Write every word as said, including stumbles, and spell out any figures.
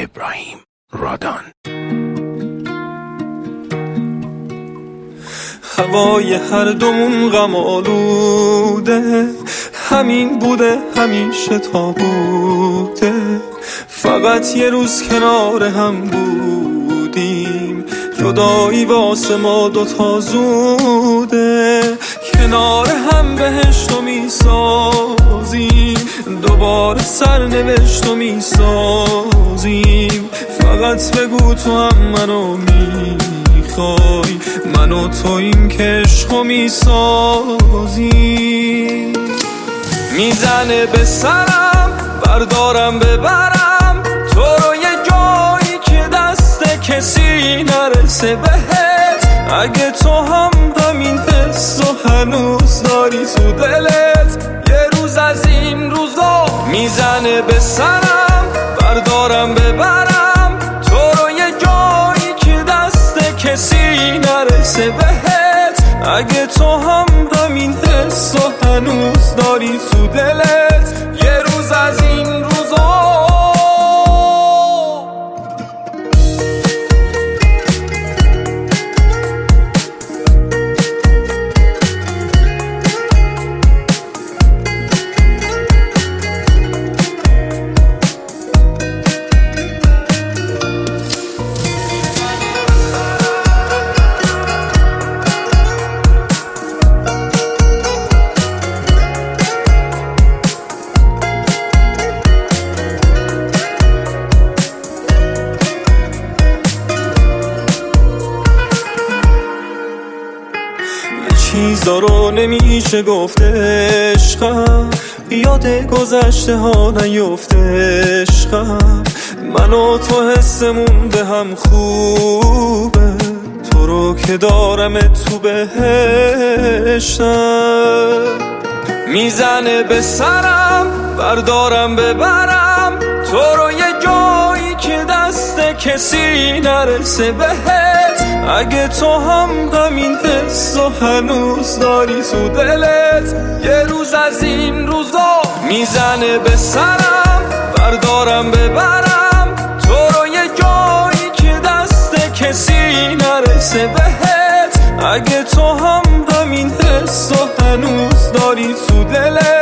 ابراهیم رادان. هوای هر دومون غم آلوده، همین بوده همیشه تا بوده، فقط یه روز کنار هم بودیم، جدایی واسه ما دوتا زوده، کنار هم بهشتو میسازیم، دوباره سرنوشتو میسازیم، فقط بگو تو هم منو میخوای، من و تو این که عشقو میسازیم. میزنه به سرم بردارم ببرم تو رو یه جایی که دست کسی نرسه بهت، اگه تو هم همین حس و هنوز داری تو دلت، یه روز از این روزا میزنه به سرم بردارم ببرم تو رو یه جایی که دست کسی نرسه بهت، اگه تو هم همین حس و هنوز داری تو دلت، یه روز از این روزا. چیزا رو نمیشه گفت عشقم، یاد گذشته ها نیفته عشقم، من و تو حسمون به هم خوبه، تو رو که دارم تو بهشتم. میزنه به سرم بردارم ببرم تو رو یه جایی که دست کسی نرسه بهت، اگه تو هم همین حس و هنوز داری تو دلت، یه روز از این روزا میزنه به سرم بردارم ببرم تو رو یه جایی که دست کسی نرسه بهت، اگه تو هم همین حس و هنوز داری تو دلت.